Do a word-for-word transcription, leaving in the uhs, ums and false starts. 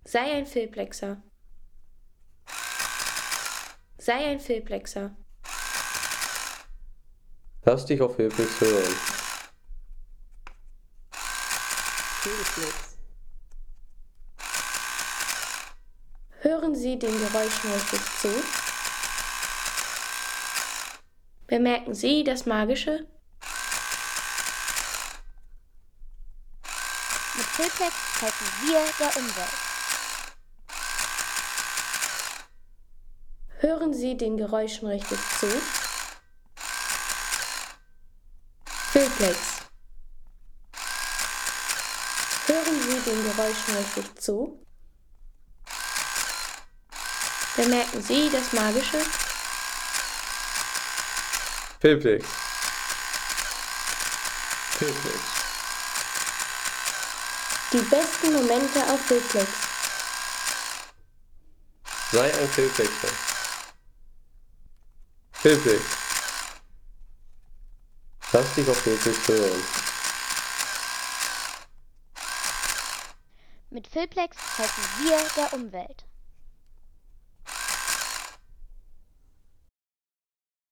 Sei ein Filplexer. Sei ein Filplexer. Lass dich auf Filplex hören. Filplex. Hören Sie den Geräuschen richtig zu? Bemerken Sie das Magische? Mit Filplex helfen wir der Umwelt. Hören Sie den Geräuschen richtig zu? Filplex. Hören Sie den Geräuschen richtig zu? Bemerken Sie das Magische? Filplex. Filplex. Die besten Momente auf Filplex. Sei ein Filplexer. Filplex. Lass dich auf Filplex hören. Mit Filplex helfen wir der Umwelt.